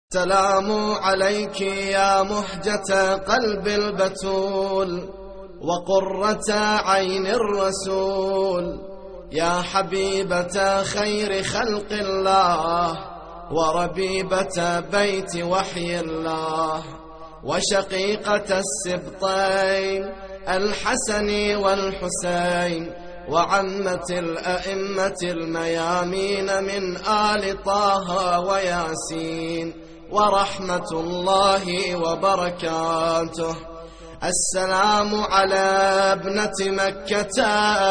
السلام عليك يا مهجة قلب البتول وقرة عين الرسول، يا حبيبة خير خلق الله وربيبة بيت وحي الله، وشقيقة السبطين الحسن والحسين، وعمة الأئمة الميامين من آل طه وياسين، ورحمة الله وبركاته. السلام على ابنة مكة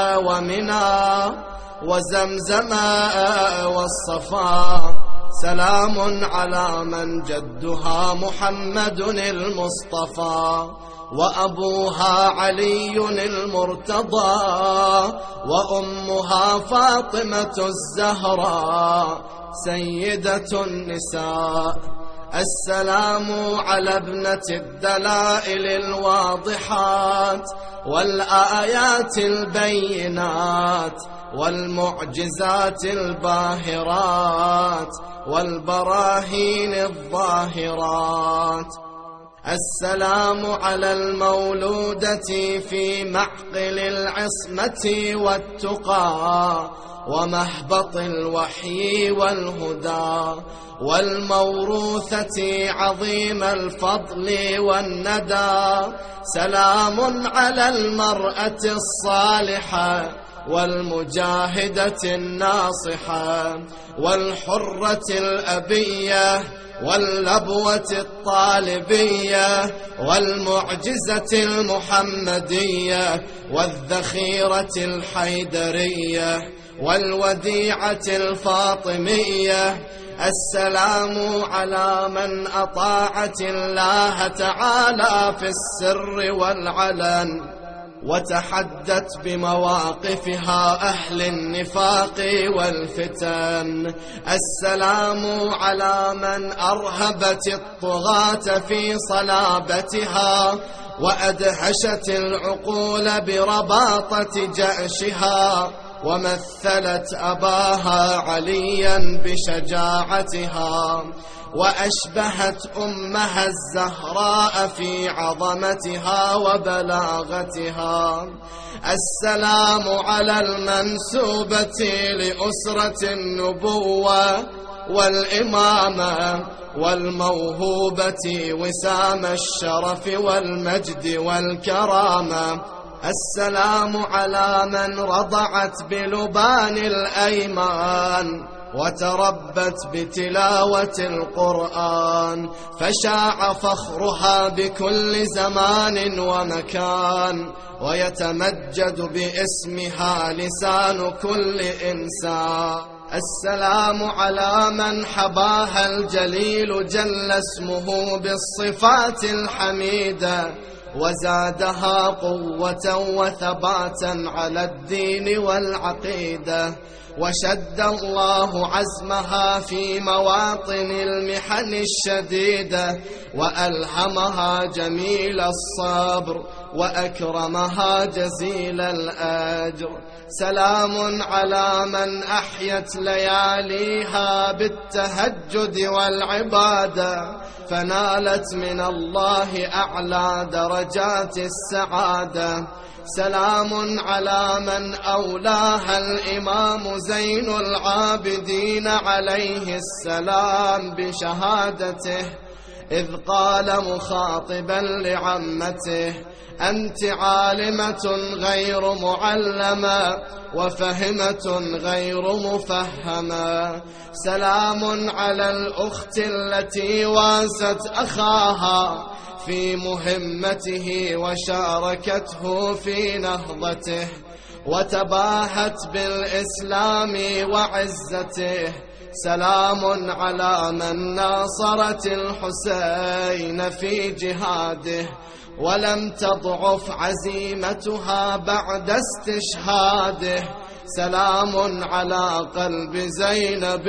ومنى وزمزم والصفا، سلام على من جدها محمد المصطفى، وأبوها علي المرتضى، وأمها فاطمة الزهراء سيدة النساء. السلام على ابنة الدلائل الواضحات والآيات البينات والمعجزات الباهرات والبراهين الظاهرات. السلام على المولودة في معقل العصمة والتقى ومهبط الوحي والهدى، والموروثة عظيم الفضل والندى. سلام على المرأة الصالحة والمجاهدة الناصحة والحرة الأبية واللبوة الطالبية والمعجزة المحمدية والذخيرة الحيدرية والوديعة الفاطمية. السلام على من أطاعت الله تعالى في السر والعلن وتحدت بمواقفها أهل النفاق والفتن. السلام على من أرهبت الطغاة في صلابتها وأدهشت العقول برباطة جأشها، ومثلت أباها عليا بشجاعتها، وأشبهت أمها الزهراء في عظمتها وبلاغتها. السلام على المنسوبة لأسرة النبوة والإمامة والموهوبة وسام الشرف والمجد والكرامة. السلام على من رضعت بلبان الأيمان وتربت بتلاوة القرآن، فشاع فخرها بكل زمان ومكان، ويتمجد باسمها لسان كل إنسان. السلام على من حباها الجليل جل اسمه بالصفات الحميدة، وزادها قوة وثباتا على الدين والعقيدة، وشد الله عزمها في مواطن المحن الشديدة، وألهمها جميل الصبر وأكرمها جزيل الأجر. سلام على من أحيت لياليها بالتهجد والعبادة، فنالت من الله أعلى درجات السعادة. سلام على من أولاها الإمام زين العابدين عليه السلام بشهادته، إذ قال مخاطبا لعمته: أنت عالمة غير معلمة وفهمة غير مفهمة. سلام على الأخت التي واست أخاها في مهمته وشاركته في نهضته وتباهت بالإسلام وعزته. سلام على من ناصرت الحسين في جهاده ولم تضعف عزيمتها بعد استشهاده. سلام على قلب زينب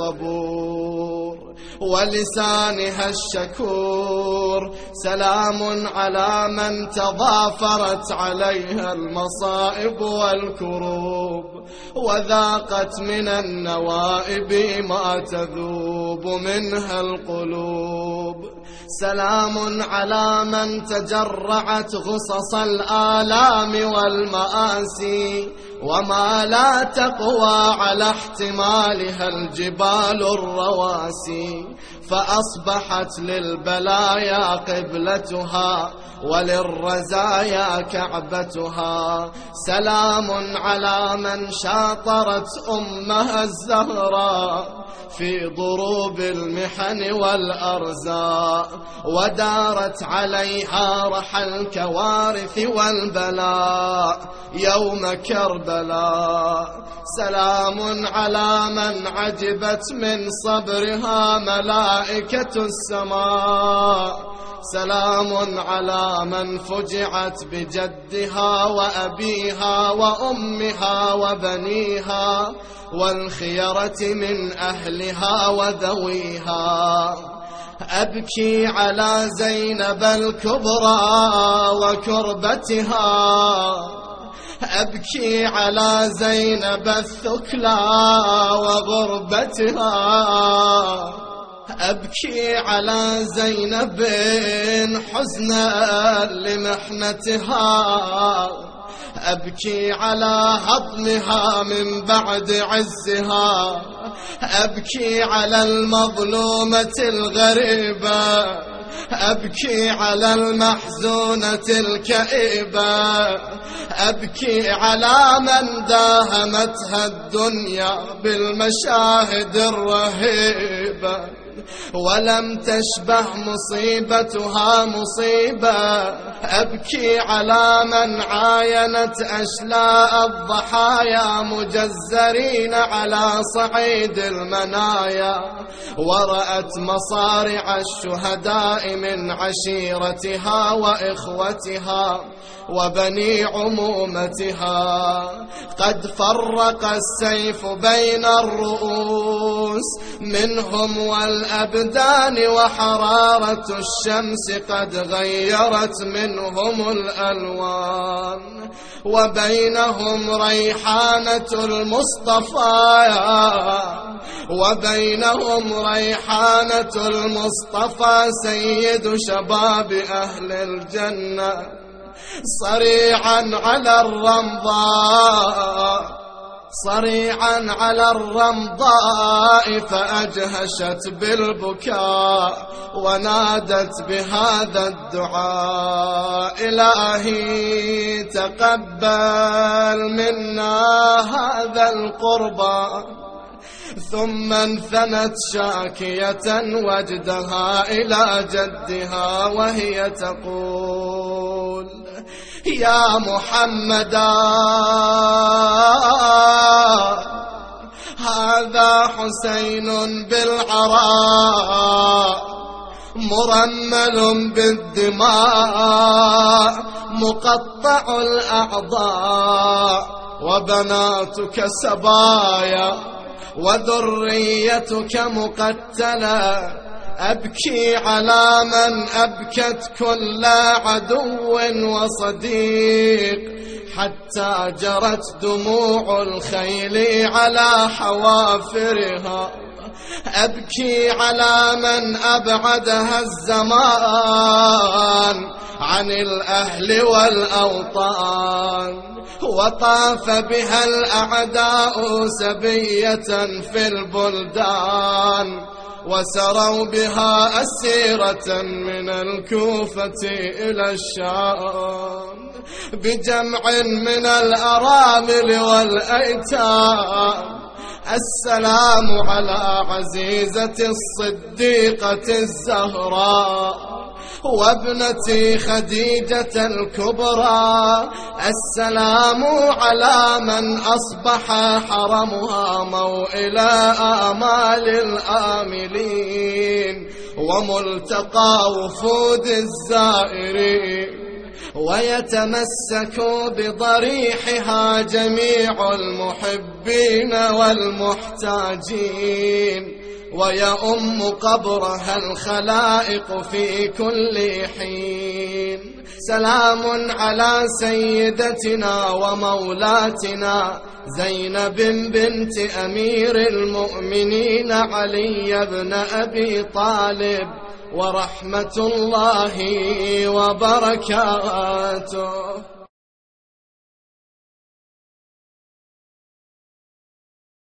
الصبور ولسانها الشكور. سلام على من تضافرت عليها المصائب والكروب وذاقت من النوائب ما تذوب منها القلوب. سلام على من تجرعت غصص الآلام والمآسي، وما لا تقوى على احتمالها الجبال الرواسي، فأصبحت للبلايا قبلتها وللرزايا كعبتها. سلام على من شاطرت أمها الزهراء في ضروب المحن والأرزاق، ودارت عليها رحى الكوارث والبلاء يوم كربلاء. سلام على من عجبت من صبرها ملائكة السماء. سلام على من فجعت بجدها وأبيها وأمها وبنيها والخيرة من أهلها وذويها. أبكي على زينب الكبرى وكربتها، أبكي على زينب الثكلى وغربتها، أبكي على زينب حزنا لمحنتها، أبكي على هضمها من بعد عزها، أبكي على المظلومة الغريبة، أبكي على المحزونة الكئيبة، أبكي على من داهمتها الدنيا بالمشاهد الرهيبة ولم تشبه مصيبتها مصيبة. أبكي على من عاينت أشلاء الضحايا مجزرين على صعيد المنايا، ورأت مصارع الشهداء من عشيرتها وإخوتها وبني عمومتها. قد فرق السيف بين الرؤوس منهم والأبدان، وحرارة الشمس قد غيرت منهم الألوان، وبينهم ريحانة المصطفى، وبينهم ريحانة المصطفى سيد شباب أهل الجنة، صريعا على الرمضاء، صريعا على الرمضاء، فأجهشت بالبكاء ونادت بهذا الدعاء: إلهي تقبل منا هذا القربان. ثم انثنت شاكية وجدها إلى جدها وهي تقول: يا محمدا، هذا حسين بالعراء مرمل بالدماء مقطع الأعضاء، وبناتك سبايا وذريتك مقتلة. أبكي على من أبكت كل عدو وصديق، حتى جرت دموع الخيل على حوافرها. أبكي على من أبعدها الزمان عن الأهل والأوطان، وطاف بها الأعداء سبية في البلدان، وسروا بها أسيرة من الكوفة إلى الشام، بجمع من الأرامل والأيتام. السلام على عزيزة الصديقة الزهراء وابنتي خديجة الكبرى. السلام على من أصبح حرمها موئل آمال الآملين وملتقى وفود الزائرين، ويتمسك بضريحها جميع المحبين والمحتاجين. ويؤم قبرها الخلائق في كل حين. سلام على سيدتنا ومولاتنا زينب بنت أمير المؤمنين علي بن أبي طالب، ورحمة الله وبركاته.